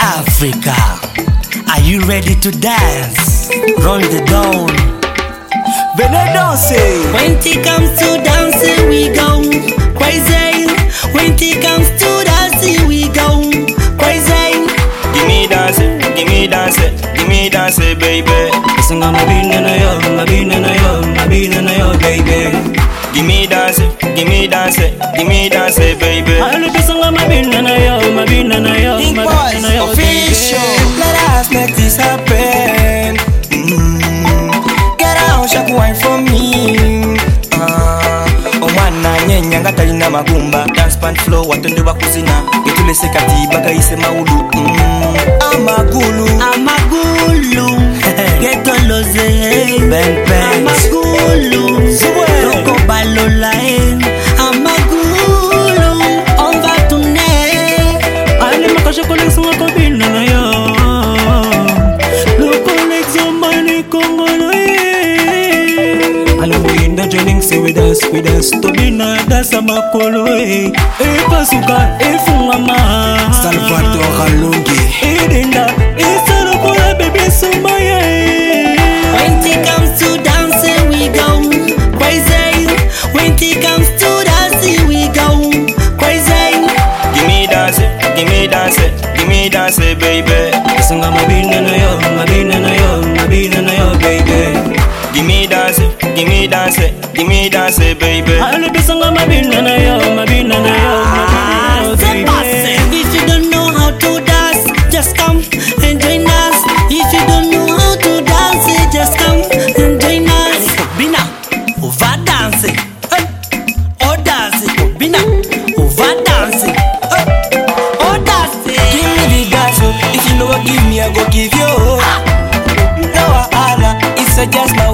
Africa, are you ready to dance? Roll the dawn. Venez danser. When it comes to dancing, we go crazy. When it comes to dancing, we go crazy. Give me dance, give me dance, give me dance, baby. Sing on my beat and yo, my beat and yo, my beat and yo, baby. Give me dance, give me dance, give me dance, baby. I love you, sing on my beat and yo, my beat and yo, Pink my Boys beat and yo, official. Let us make this happen. Get out, shake wine for me. Omwana nyenya ngatalina magumba. Dance pan flow, watonde bakuzina. Getulese kati bagaise maulu. Amagulu, Amagulu, get on loze, Ben Ben. Amagulu, Toko Balola, Amagulu, on va tourner. Allez, ma cache connexion à copine, yo. Le connexion, money, congolais. Allez, we in the training, say we dance, Tobina, dance, Amakolo, Pasuka, Fungama, Salvatore Alongi. Edinda, Isarakola, baby, Sumaya. When it comes to dancing, we go crazy. When it comes to dancing, we go crazy. give me dance, give me dance, give me dance, baby. Sing on my beat and yo, my beat and yo, my beat and yo, baby. Give me dance, give me dance, give me dance, baby. I love you, sing on my beat and yo, my beat and yo, my beat and yo, baby. If you don't know how to dance, just come and join us. If you don't know how to dance, just come and join us. Bina, on va danser. On danse. Bina, on va danser. On danse. Give me the dance, if you know what give me, I go give you. No, Allah, it's just my